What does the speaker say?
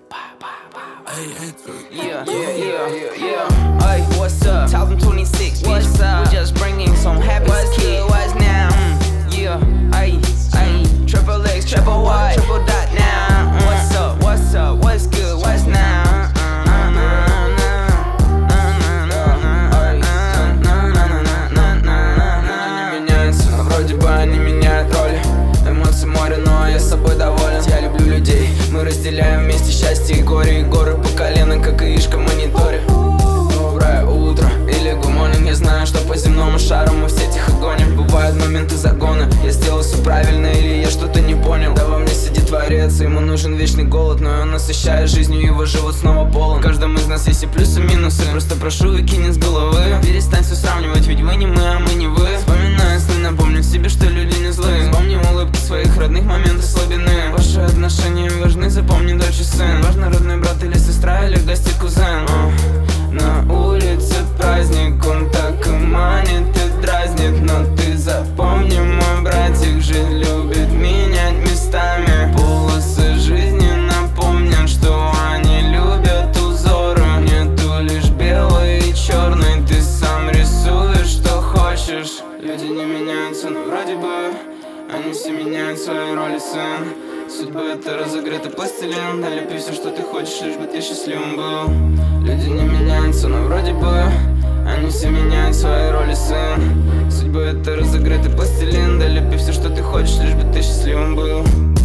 Yeah. Hey, what's up? 2026, bitch. What's up? We just bringing some happy kid. What's now? Yeah, hey, triple X, triple Y, triple dot now. What's up? What's up? What's good? What's now? Люди не меняются, но вроде бы они меняют роли. Эмоции море, но я с собой доволен. Я люблю людей, мы разделяем вместе счастье и горе. И горы по колено, как яишко в мониторе. Доброе утро или good morning. Я знаю, что по земному шару мы все тихо гоним. Бывают моменты загона, я сделал все правильно или я что-то не понял. Да во мне сидит творец, ему нужен вечный голод, но он насыщает жизнью, его живот снова полон. В каждом из нас есть и плюсы, и минусы. Просто прошу и кинь с головы. Перестань все сравнивать, ведь вы не мы, а мы не вы. Вспоминая сны, напомню себе, что люди не злые. Вспомни улыбки своих родных, моменты слабины. Ваши отношения важны, запомни, дочь и сын. Важно родной брат или сестра, или гости кузен. На улице праздник, он так и манит и дразнит. Но ты запомни, мой братик же любит менять местами. Полосы жизни напомнят, что они любят узоры. Нету лишь белый и черный, ты сам рисуешь, что хочешь. Люди не меняются, но вроде бы они все меняют свои роли, сын. Судьба — это разогретый пластилин. Да лепи все, что ты хочешь, лишь бы ты счастливым был. Люди не меняются, но вроде бы они все меняют свои роли, сын. Судьба — это разогретый пластилин. Да лепи все, что ты хочешь, лишь бы ты счастливым был.